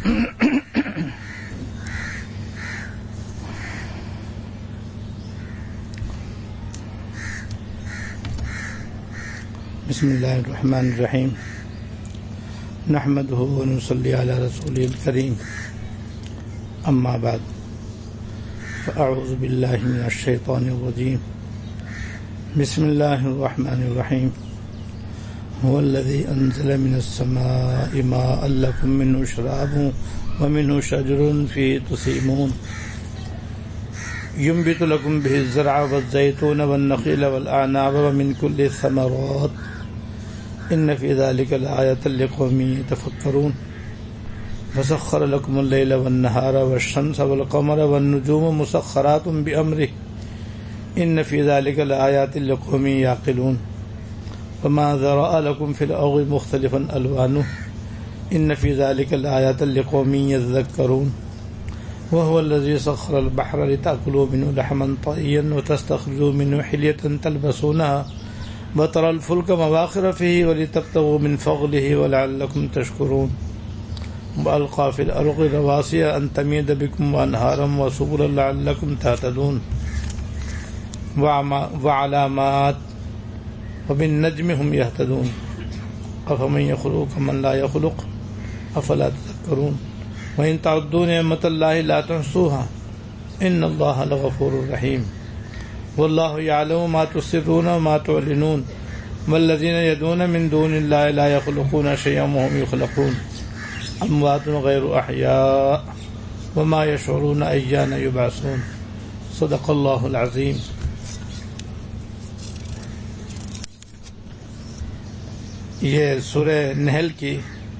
بسم اللہ الرحمن الرحیم نحمدہ ونصلی علی رسولہ الکریم اما بعد فاعوذ باللہ من الشیطان الرجیم بسم اللہ الرحمن الرحیم هو الذی انزل من السماء ماء لکم منہ شراب ومنہ شجر فیہ تسیمون ينبت لكم به الزرع والزيتون والنخيل والأعناب ومن كل الثمرات إن في ذلك لآية لقوم يتفكرون وسخر لكم الليل والنهار والشمس والقمر والنجوم مسخرات بأمره إن في ذلك لآيات لقوم يعقلون وما ذرأ لكم في الأرض مختلفا ألوانه إن في ذلك لآيات لقوم يذكرون وهو الذي سخر البحر لتأكلوا منه لحما طريا وتستخرجوا منه حلية تلبسونها وترى الفلك مواخر فيه ولتبتغوا من فضله ولعلكم تشكرون وألقى في الأرض رواسي أن تميد بكم وأنهارا وسبلا لعلكم تهتدون وعلامات وبالنجم هم يهتدون أفمن يخلق كمن لا يخلق أفلا تذكرون وَإِن تَعُدُّوا نِعْمَةَ اللَّهِ لَا تُحْصُوهَا إِنَّ اللَّهَ لَغَفُورٌ رَحِيمٌ وَاللَّهُ يَعْلَمُ مَا تُسِرُّونَ وَمَا تُعْلِنُونَ وَالَّذِينَ يَدْعُونَ مِن دُونِ اللَّهِ لَا يَخْلُقُونَ شَيْئًا وَهُمْ يُخْلَقُونَ أَمْوَاتٌ غَيْرُ أَحْيَاءٍ وَمَا يَشْعُرُونَ أَيَّانَ يُبْعَثُونَ صدق اللہ العظیم. یہ سورہ نحل کی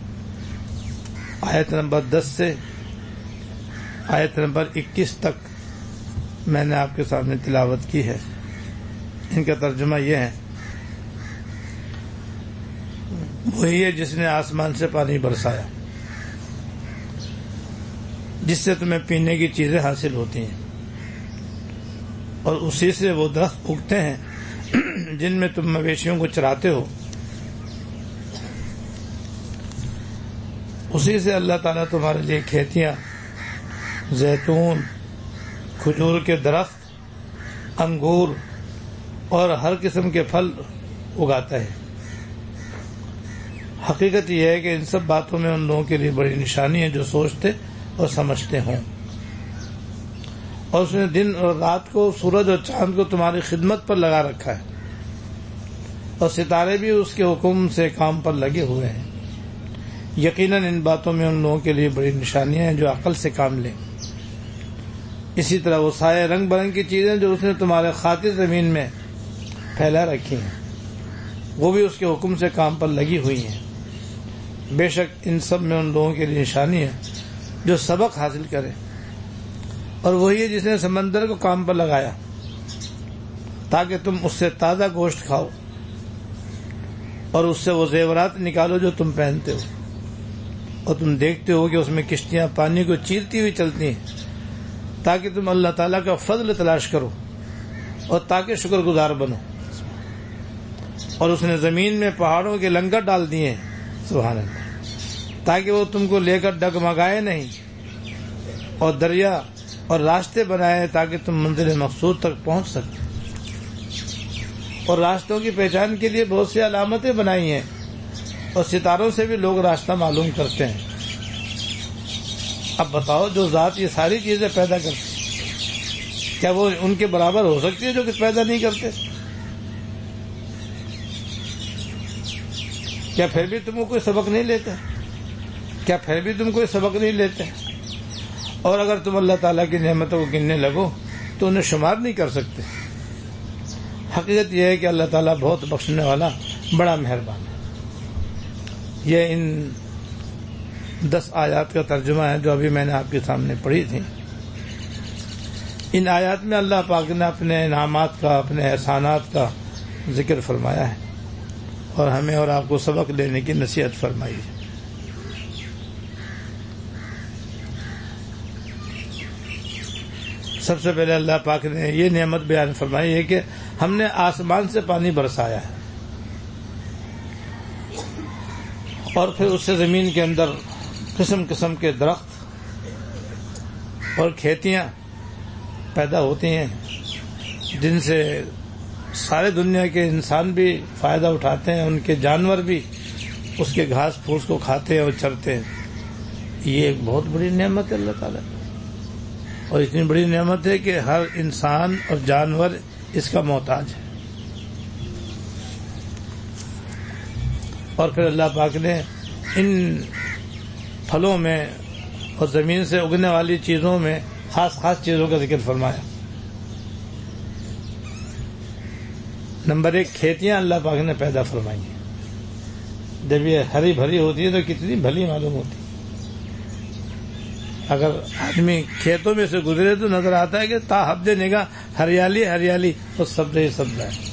آیت نمبر 10 سے آیت نمبر 21 تک میں نے آپ کے سامنے تلاوت کی ہے. ان کا ترجمہ یہ ہے: وہی ہے جس نے آسمان سے پانی برسایا جس سے تمہیں پینے کی چیزیں حاصل ہوتی ہیں، اور اسی سے وہ درخت اگتے ہیں جن میں تم مویشیوں کو چراتے ہو. اسی سے اللہ تعالیٰ تمہارے لیے کھیتیاں، زیتون، کھجور کے درخت، انگور اور ہر قسم کے پھل اگاتا ہے. حقیقت یہ ہے کہ ان سب باتوں میں ان لوگوں کے لیے بڑی نشانی ہے جو سوچتے اور سمجھتے ہوں. اور اس نے دن اور رات کو، سورج اور چاند کو تمہاری خدمت پر لگا رکھا ہے، اور ستارے بھی اس کے حکم سے کام پر لگے ہوئے ہیں. یقیناً ان باتوں میں ان لوگوں کے لیے بڑی نشانیاں ہیں جو عقل سے کام لیں. اسی طرح وہ سارے رنگ برنگ کی چیزیں جو اس نے تمہارے خاطر زمین میں پھیلا رکھی ہیں، وہ بھی اس کے حکم سے کام پر لگی ہوئی ہیں. بے شک ان سب میں ان لوگوں کے لیے نشانی ہے جو سبق حاصل کریں. اور وہی ہے جس نے سمندر کو کام پر لگایا تاکہ تم اس سے تازہ گوشت کھاؤ اور اس سے وہ زیورات نکالو جو تم پہنتے ہو. اور تم دیکھتے ہو کہ اس میں کشتیاں پانی کو چیرتی ہوئی چلتی ہیں تاکہ تم اللہ تعالیٰ کا فضل تلاش کرو اور تاکہ شکر گزار بنو. اور اس نے زمین میں پہاڑوں کے لنگر ڈال دیے ہیں، سبحان اللہ، تاکہ وہ تم کو لے کر ڈگمگائے نہیں، اور دریا اور راستے بنائے تاکہ تم منزل مقصود تک پہنچ سکو. اور راستوں کی پہچان کے لیے بہت سی علامتیں بنائی ہیں، اور ستاروں سے بھی لوگ راستہ معلوم کرتے ہیں. اب بتاؤ، جو ذات یہ ساری چیزیں پیدا کرتی، کیا وہ ان کے برابر ہو سکتی ہے جو کچھ پیدا نہیں کرتے؟ کیا پھر بھی تم کو کوئی سبق نہیں لیتے؟ کیا پھر بھی تم کوئی سبق نہیں لیتے؟ اور اگر تم اللہ تعالیٰ کی نعمتوں کو گننے لگو تو انہیں شمار نہیں کر سکتے. حقیقت یہ ہے کہ اللہ تعالیٰ بہت بخشنے والا، بڑا مہربان ہے. یہ ان 10 آیات کا ترجمہ ہے جو ابھی میں نے آپ کے سامنے پڑھی تھی. ان آیات میں اللہ پاک نے اپنے انعامات کا، اپنے احسانات کا ذکر فرمایا ہے، اور ہمیں اور آپ کو سبق لینے کی نصیحت فرمائی ہے. سب سے پہلے اللہ پاک نے یہ نعمت بیان فرمائی ہے کہ ہم نے آسمان سے پانی برسایا ہے، اور پھر اس سے زمین کے اندر قسم قسم کے درخت اور کھیتیاں پیدا ہوتی ہیں جن سے سارے دنیا کے انسان بھی فائدہ اٹھاتے ہیں، ان کے جانور بھی اس کے گھاس پھوس کو کھاتے ہیں اور چرتے ہیں۔ یہ ایک بہت بڑی نعمت ہے اللہ تعالیٰ کی، اور اتنی بڑی نعمت ہے کہ ہر انسان اور جانور اس کا محتاج ہے۔ اور پھر اللہ پاک نے ان پھلوں میں اور زمین سے اگنے والی چیزوں میں خاص خاص چیزوں کا ذکر فرمایا۔ نمبر 1، کھیتیاں اللہ پاک نے پیدا فرمائی ہیں۔ جب یہ ہری بھری ہوتی ہے تو کتنی بھلی معلوم ہوتی ہے۔ اگر آدمی کھیتوں میں سے گزرے تو نظر آتا ہے کہ تا حد نگاہ ہریالی ہریالی اور سبزہ ہی سبزہ ہے۔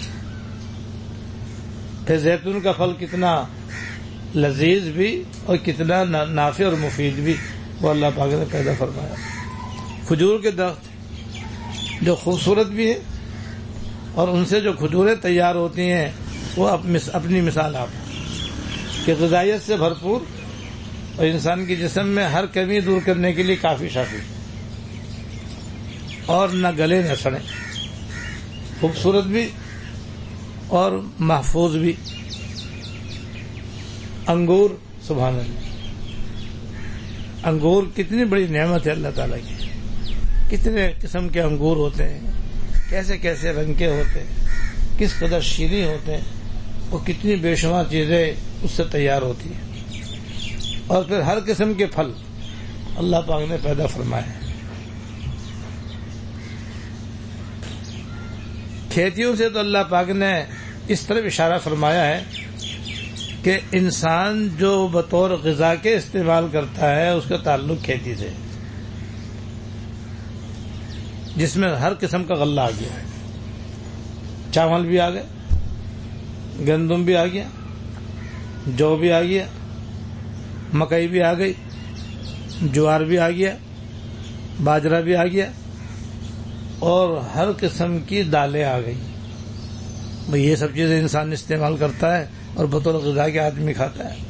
پھر زیتون کا پھل کتنا لذیذ بھی اور کتنا نافع اور مفید بھی، وہ اللہ پاک نے پیدا فرمایا۔ کھجور کے درخت جو خوبصورت بھی ہے اور ان سے جو کھجوریں تیار ہوتی ہیں وہ اپنی مثال آپ کہ غذائیت سے بھرپور اور انسان کے جسم میں ہر کمی دور کرنے کے لیے کافی شافی، اور نہ گلے نہ سڑے، خوبصورت بھی اور محفوظ بھی۔ انگور، سبحان اللہ، انگور کتنی بڑی نعمت ہے اللہ تعالیٰ کی۔ کتنے قسم کے انگور ہوتے ہیں، کیسے کیسے رنگ کے ہوتے ہیں، کس قدر شیریں ہوتے ہیں، اور کتنی بے شمار چیزیں اس سے تیار ہوتی ہیں۔ اور پھر ہر قسم کے پھل اللہ پاک نے پیدا فرمائے ہیں۔ کھیتیوں سے تو اللہ پاک نے اس طرح اشارہ فرمایا ہے کہ انسان جو بطور غذا کے استعمال کرتا ہے اس کا تعلق کھیتی سے، جس میں ہر قسم کا غلہ آ گیا ہے۔ چاول بھی آ گئے، گندم بھی آ گیا، جو بھی آ گیا، مکئی بھی آ گئی، جوار بھی آ گیا، باجرہ بھی آ گیا، اور ہر قسم کی دالیں آ گئی۔ یہ سب چیزیں انسان استعمال کرتا ہے اور بطور غذا کے آدمی کھاتا ہے۔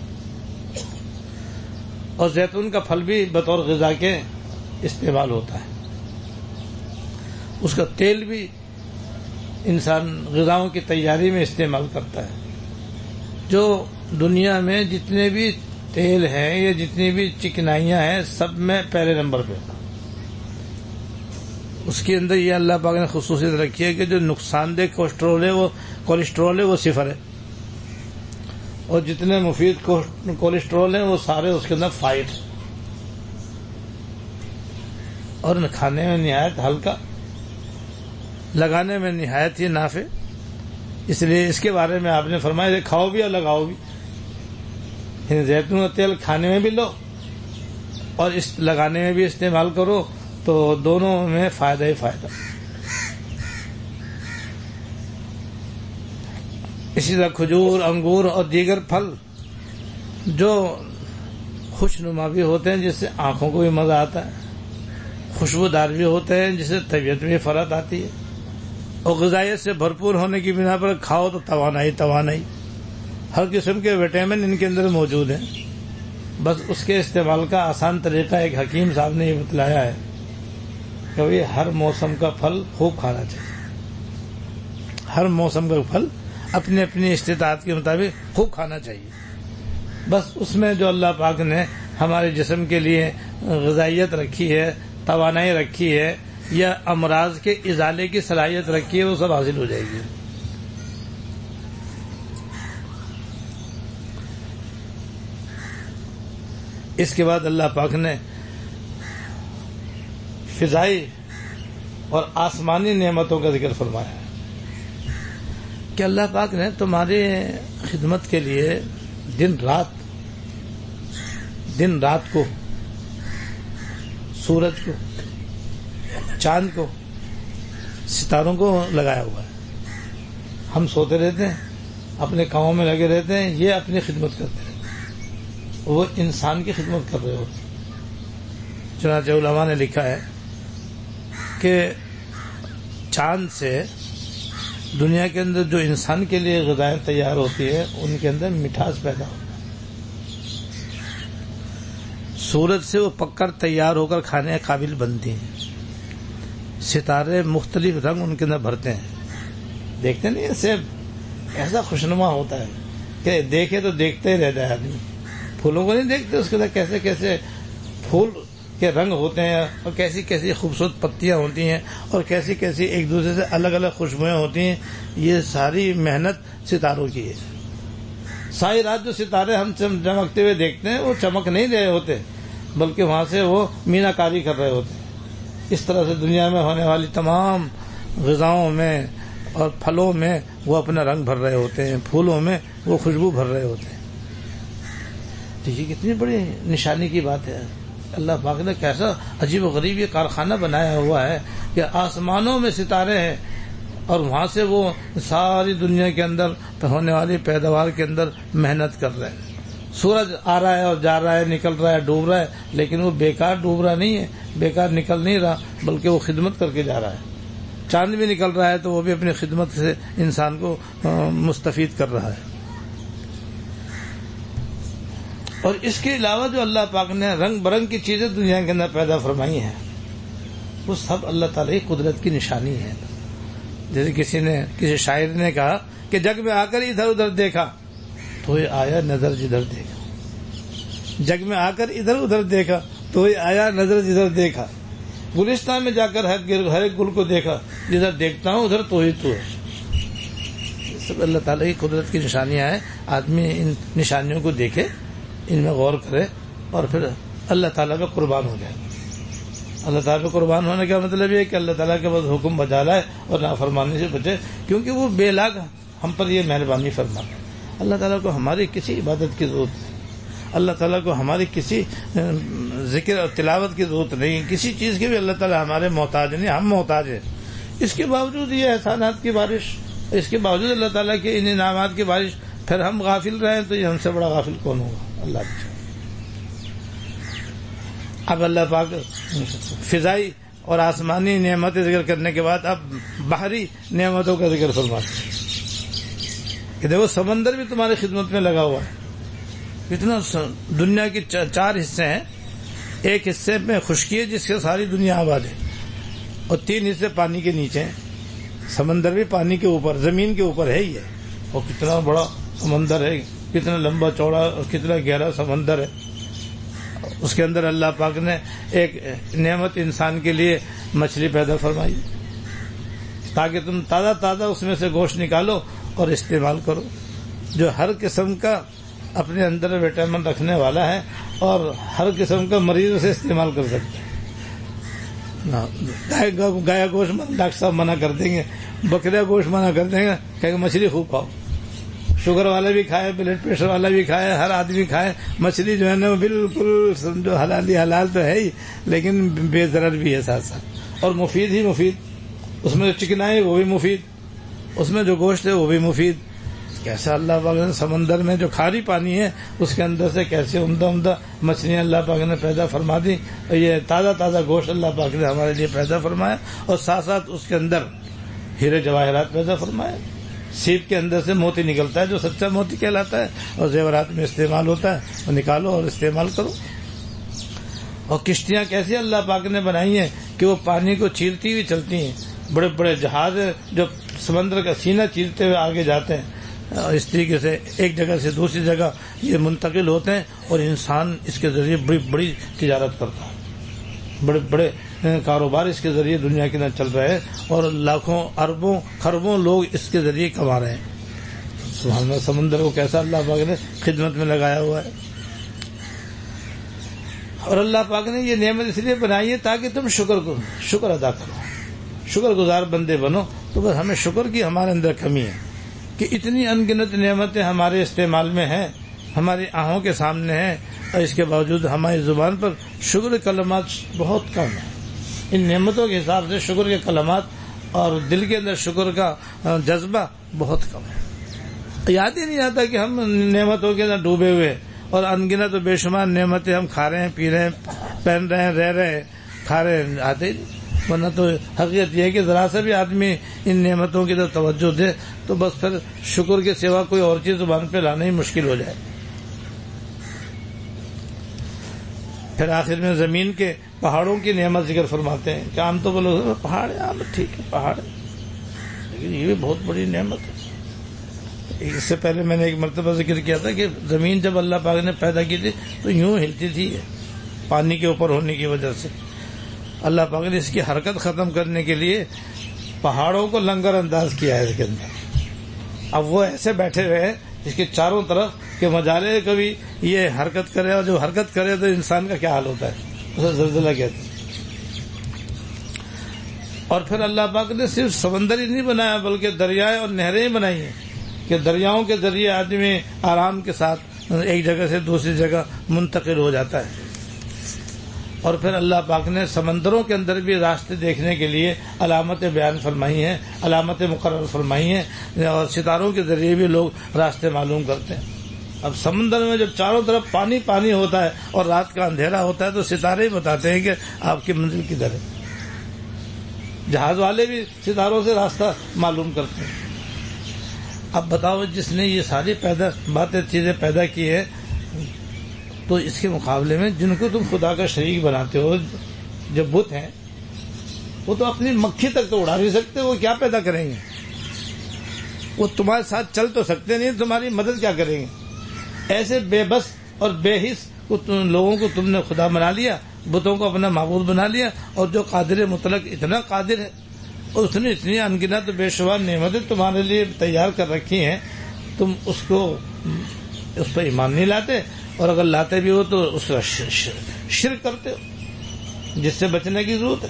اور زیتون کا پھل بھی بطور غذا کے استعمال ہوتا ہے۔ اس کا تیل بھی انسان غذاؤں کی تیاری میں استعمال کرتا ہے۔ جو دنیا میں جتنے بھی تیل ہیں یا جتنی بھی چکنائیاں ہیں سب میں پہلے نمبر پہ، اس کے اندر یہ اللہ پاک نے خصوصیت رکھی ہے کہ جو نقصان دہ کولیسٹرول ہے وہ 0 ہے، اور جتنے مفید کولیسٹرول ہیں وہ سارے اس کے اندر فائٹ، اور کھانے میں نہایت ہلکا، لگانے میں نہایت ہی نافع۔ اس لیے اس کے بارے میں آپ نے فرمایا کھاؤ بھی اور لگاؤ بھی، زیتون کا تیل کھانے میں بھی لو اور اس لگانے میں بھی استعمال کرو، تو دونوں میں فائدہ ہی فائدہ۔ اسی طرح کھجور، انگور اور دیگر پھل جو خوش نما بھی ہوتے ہیں جس سے آنکھوں کو بھی مزہ آتا ہے، خوشبودار بھی ہوتے ہیں جس سے طبیعت میں فرحت آتی ہے، اور غذائیت سے بھرپور ہونے کی بنا پر کھاؤ تو توانائی، ہر قسم کے وٹامن ان کے اندر موجود ہیں۔ بس اس کے استعمال کا آسان طریقہ ایک حکیم صاحب نے یہ بتلایا ہے کہ ہر موسم کا پھل خوب کھانا چاہیے۔ ہر موسم کا پھل اپنی اپنی استطاعت کے مطابق خوب کھانا چاہیے۔ بس اس میں جو اللہ پاک نے ہمارے جسم کے لیے غذائیت رکھی ہے، توانائی رکھی ہے، یا امراض کے ازالے کی صلاحیت رکھی ہے، وہ سب حاصل ہو جائے گی۔ اس کے بعد اللہ پاک نے فضائی اور آسمانی نعمتوں کا ذکر فرمایا ہے کہ اللہ پاک نے تمہاری خدمت کے لیے دن رات کو، سورج کو، چاند کو، ستاروں کو لگایا ہوا ہے۔ ہم سوتے رہتے ہیں، اپنے کاموں میں لگے رہتے ہیں، یہ اپنی خدمت کرتے ہیں، وہ انسان کی خدمت کر رہے ہوتے ہیں۔ چنانچہ علماء نے لکھا ہے کہ چاند سے دنیا کے اندر جو انسان کے لیے غذائیں تیار ہوتی ہے ان کے اندر مٹھاس پیدا ہوتا ہے، سورج سے وہ پک کر تیار ہو کر کھانے کے قابل بنتی ہیں. ستارے مختلف رنگ ان کے اندر بھرتے ہیں. دیکھتے نہیں ایسے ایسا خوشنما ہوتا ہے کہ دیکھے تو دیکھتے ہی رہ جائے آدمی. پھولوں کو نہیں دیکھتے اس کے اندر کیسے کیسے پھول کے رنگ ہوتے ہیں اور کیسی کیسی خوبصورت پتیاں ہوتی ہیں اور کیسی کیسی ایک دوسرے سے الگ الگ خوشبوئیں ہوتی ہیں. یہ ساری محنت ستاروں کی ہے. ساری رات جو ستارے ہم چمکتے ہوئے دیکھتے ہیں وہ چمک نہیں رہے ہوتے بلکہ وہاں سے وہ مینا کاری کر رہے ہوتے ہیں. اس طرح سے دنیا میں ہونے والی تمام غذاؤں میں اور پھلوں میں وہ اپنا رنگ بھر رہے ہوتے ہیں, پھولوں میں وہ خوشبو بھر رہے ہوتے ہیں. تو یہ کتنی بڑی نشانی کی بات ہے. اللہ پاک نے کیسا عجیب و غریب یہ کارخانہ بنایا ہوا ہے کہ آسمانوں میں ستارے ہیں اور وہاں سے وہ ساری دنیا کے اندر ہونے والی پیداوار کے اندر محنت کر رہے ہیں. سورج آ رہا ہے اور جا رہا ہے, نکل رہا ہے, ڈوب رہا ہے, لیکن وہ بیکار ڈوب رہا نہیں ہے, بیکار نکل نہیں رہا بلکہ وہ خدمت کر کے جا رہا ہے. چاند بھی نکل رہا ہے تو وہ بھی اپنی خدمت سے انسان کو مستفید کر رہا ہے. اور اس کے علاوہ جو اللہ پاک نے رنگ برنگ کی چیزیں دنیا کے اندر پیدا فرمائی ہیں وہ سب اللہ تعالی کی قدرت کی نشانی ہے. جیسے کسی شاعر نے کہا کہ جگ میں آ کر ادھر ادھر دیکھا تو یہ آیا نظر جدھر دیکھا. جگ میں آ کر ادھر ادھر دیکھا تو یہ آیا نظر جدھر دیکھا. گلستان میں جا کر ہر ایک گل کو دیکھا, جدھر دیکھتا ہوں ادھر تو ہی تو ہے. سب اللہ تعالیٰ کی قدرت کی نشانیاں ہیں. آدمی ان نشانیوں کو دیکھے, ان میں غور کرے اور پھر اللہ تعالیٰ پہ قربان ہو جائے. اللہ تعالیٰ پہ قربان ہونے کا مطلب یہ ہے کہ اللہ تعالیٰ کے بعد حکم بجا لائے اور نافرمانی سے بچے, کیونکہ وہ بے لاگ ہم پر یہ مہربانی فرماتے. اللہ تعالیٰ کو ہماری کسی عبادت کی ضرورت نہیں, اللہ تعالیٰ کو ہماری کسی ذکر اور تلاوت کی ضرورت نہیں, کسی چیز کی بھی اللہ تعالیٰ ہمارے محتاج نہیں, ہم محتاج ہیں. اس کے باوجود یہ احسانات کی بارش, اس کے باوجود اللہ تعالیٰ کے ان انعامات کی بارش, پھر ہم غافل رہے تو یہ ہم سے بڑا غافل کون ہوگا؟ اللہ کی. اب اللہ پاک فضائی اور آسمانی نعمتیں ذکر کرنے کے بعد اب باہری نعمتوں کا ذکر فرماتے ہیں کہ دیکھو سمندر بھی تمہاری خدمت میں لگا ہوا ہے. اتنا دنیا کے 4 حصے ہیں. ایک حصے میں خشکی ہے جس سے ساری دنیا آباد ہے, اور 3 حصے پانی کے نیچے ہیں. سمندر بھی پانی کے اوپر, زمین کے اوپر ہے ہی ہے. اور کتنا بڑا سمندر ہے, کتنا لمبا چوڑا اور کتنا گہرا سمندر ہے. اس کے اندر اللہ پاک نے ایک نعمت انسان کے لیے مچھلی پیدا فرمائی تاکہ تم تازہ اس میں سے گوشت نکالو اور استعمال کرو, جو ہر قسم کا اپنے اندر وٹامن رکھنے والا ہے اور ہر قسم کا مریض اسے استعمال کر سکتے ہیں. گایا گوشت ڈاکٹر صاحب منع کر دیں گے, بکرا گوشت منع کر دیں گے کہ مچھلی خوب کھاؤ. شوگر والا بھی کھائے, بلڈ پریشر والا بھی کھائے, ہر آدمی کھائے. مچھلی جو ہے نا بالکل سمجھو حلال تو ہے ہی, لیکن بے ضرر بھی ہے ساتھ ساتھ, اور مفید ہی مفید. اس میں جو چکنائی وہ بھی مفید, اس میں جو گوشت ہے وہ بھی مفید. کیسا اللہ پاک نے سمندر میں جو کھاری پانی ہے اس کے اندر سے کیسے عمدہ مچھلیاں اللہ پاک نے پیدا فرما دی. یہ تازہ گوشت اللہ پاک نے ہمارے لیے پیدا فرمایا, اور ساتھ ساتھ اس کے اندر ہیرے جواہرات پیدا فرمائے. سیپ کے اندر سے موتی نکلتا ہے جو سچا موتی کہلاتا ہے, اور زیورات میں استعمال ہوتا ہے. وہ نکالو اور استعمال کرو. اور کشتیاں کیسی اللہ پاک نے بنائی ہیں کہ وہ پانی کو چیرتی ہوئی چلتی ہیں. بڑے بڑے جہاز جو سمندر کا سینہ چیرتے ہوئے آگے جاتے ہیں, اس طریقے سے ایک جگہ سے دوسری جگہ یہ منتقل ہوتے ہیں, اور انسان اس کے ذریعے بڑی بڑی تجارت کرتا ہے. بڑے بڑے کاروبار اس کے ذریعے دنیا کے اندر چل رہے ہیں, اور لاکھوں اربوں خربوں لوگ اس کے ذریعے کما رہے ہیں. سبحان اللہ, سمندر کو کیسا اللہ پاک نے خدمت میں لگایا ہوا ہے. اور اللہ پاک نے یہ نعمت اس لیے بنائی ہے تاکہ تم شکر ادا کرو, شکر گزار بندے بنو. تو بس ہمیں شکر کی ہمارے اندر کمی ہے کہ اتنی ان گنت نعمتیں ہمارے استعمال میں ہیں, ہماری آنکھوں کے سامنے ہیں, اور اس کے باوجود ہماری زبان پر شکر کلمات بہت کم ہیں. ان نعمتوں کے حساب سے شکر کے کلمات اور دل کے اندر شکر کا جذبہ بہت کم ہے. یاد ہی نہیں آتا کہ ہم نعمتوں کے اندر ڈوبے ہوئے, اور ان گنت و بے شمار نعمتیں ہم کھا رہے ہیں, پی رہے ہیں, پہن رہے ہیں, رہ رہے ہیں, کھا رہے ہیں, آتے ہی. ورنہ تو حقیقت یہ ہے کہ ذرا سا بھی آدمی ان نعمتوں کی طرف توجہ دے تو بس پھر شکر کے سوا کوئی اور چیز زبان پہ لانا ہی مشکل ہو جائے. پھر آخر میں زمین کے پہاڑوں کی نعمت ذکر فرماتے ہیں کہ عام تو بولو پہاڑ ہے، عام ٹھیک ہے پہاڑ ہے، لیکن یہ بھی بہت بڑی نعمت ہے۔ اس سے پہلے میں نے ایک مرتبہ ذکر کیا تھا کہ زمین جب اللہ پاک نے پیدا کی تھی تو یوں ہلتی تھی پانی کے اوپر ہونے کی وجہ سے۔ اللہ پاک نے اس کی حرکت ختم کرنے کے لیے پہاڑوں کو لنگر انداز کیا ہے اس کے اندر۔ اب وہ ایسے بیٹھے ہوئے ہیں اس کے چاروں طرف کہ مجالے کبھی یہ حرکت کرے، اور جو حرکت کرے تو انسان کا کیا حال ہوتا ہے، اسے زلزلہ کہتے ہیں۔ اور پھر اللہ پاک نے صرف سمندر ہی نہیں بنایا بلکہ دریائے اور نہریں بنائی ہیں کہ دریاؤں کے ذریعے آدمی آرام کے ساتھ ایک جگہ سے دوسری جگہ منتقل ہو جاتا ہے۔ اور پھر اللہ پاک نے سمندروں کے اندر بھی راستے دیکھنے کے لیے علامتیں بیان فرمائی ہیں، علامتیں مقرر فرمائی ہیں، اور ستاروں کے ذریعے بھی لوگ راستے معلوم کرتے ہیں۔ اب سمندر میں جب چاروں طرف پانی پانی ہوتا ہے اور رات کا اندھیرا ہوتا ہے تو ستارے ہی بتاتے ہیں کہ آپ کی منزل کدھر ہے۔ جہاز والے بھی ستاروں سے راستہ معلوم کرتے ہیں۔ اب بتاؤ جس نے یہ ساری چیزیں پیدا کی ہے تو اس کے مقابلے میں جن کو تم خدا کا شریک بناتے ہو، جو بت ہیں، وہ تو اپنی مکھی تک تو اڑا نہیں سکتے، وہ کیا پیدا کریں گے؟ وہ تمہارے ساتھ چل تو سکتے نہیں، تمہاری مدد کیا کریں گے؟ ایسے بے بس اور بے حس لوگوں کو تم نے خدا بنا لیا، بتوں کو اپنا معبود بنا لیا، اور جو قادر مطلق اتنا قادر ہے اور اس نے اتنی انگنت بے شمار نعمتیں تمہارے لیے تیار کر رکھی ہیں، تم اس پر ایمان نہیں لاتے، اور اگر لاتے بھی ہو تو اس کا شرک کرتے ہو، جس سے بچنے کی ضرورت ہے۔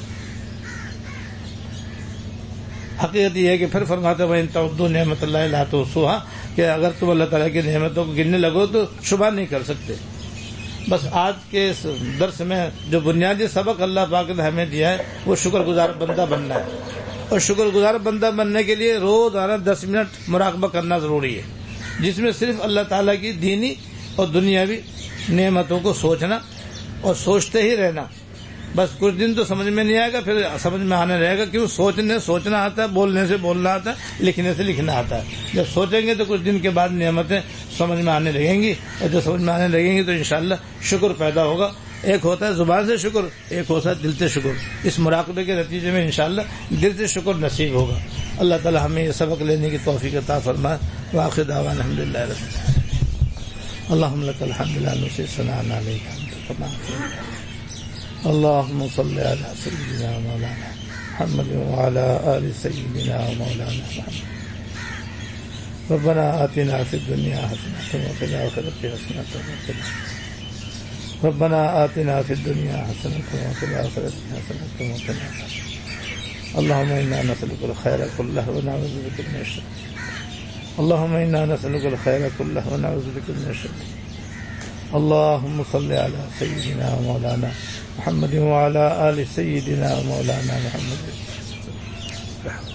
حقیقت یہ ہے کہ پھر فرماتے ہیں وَإِن تَعُدُّوا نِعْمَتَ اللَّهِ لَا تُحْصُوهَا، کہ اگر تم اللہ تعالیٰ کی نعمتوں کو گننے لگو تو شمار نہیں کر سکتے۔ بس آج کے اس درس میں جو بنیادی سبق اللہ پاک نے ہمیں دیا ہے وہ شکر گزار بندہ بننا ہے، اور شکر گزار بندہ بننے کے لیے روزانہ 10 منٹ مراقبہ کرنا ضروری ہے، جس میں صرف اللہ تعالیٰ کی دینی اور دنیاوی نعمتوں کو سوچنا اور سوچتے ہی رہنا۔ بس کچھ دن تو سمجھ میں نہیں آئے گا، پھر سمجھ میں آنے رہے گا، کیوں سوچنا آتا ہے، بولنے سے بولنا آتا ہے، لکھنے سے لکھنا آتا ہے۔ جب سوچیں گے تو کچھ دن کے بعد نعمتیں سمجھ میں آنے لگیں گی، اور جب سمجھ میں آنے لگیں گی تو انشاءاللہ شکر پیدا ہوگا۔ ایک ہوتا ہے زبان سے شکر، ایک ہوتا ہے دل سے شکر۔ اس مراقبے کے نتیجے میں انشاءاللہ دل سے شکر نصیب ہوگا۔ اللہ تعالی ہمیں یہ سبق لینے کی توفیق عطا فرمائے۔ وآخر دعوانا الحمدللہ رب العالمین۔ اللهم لك الحمد لا نحصي ثناء عليك أنت كما أثنيت اللهم صل على سيدنا مولانا محمد وعلى آل سيدنا مولانا محمد ربنا آتنا في الدنيا حسنة وفي الآخرة حسنة وقنا ربنا آتنا في الدنيا حسنة وفي الآخرة حسنة وقنا اللهم إنا نسألك الخير كله ونعوذ بك من الشر اللهم إنا نسألك الخير كله ونعوذ بك من الشر اللهم صل على سيدنا مولانا محمد وعلى آل سيدنا مولانا محمد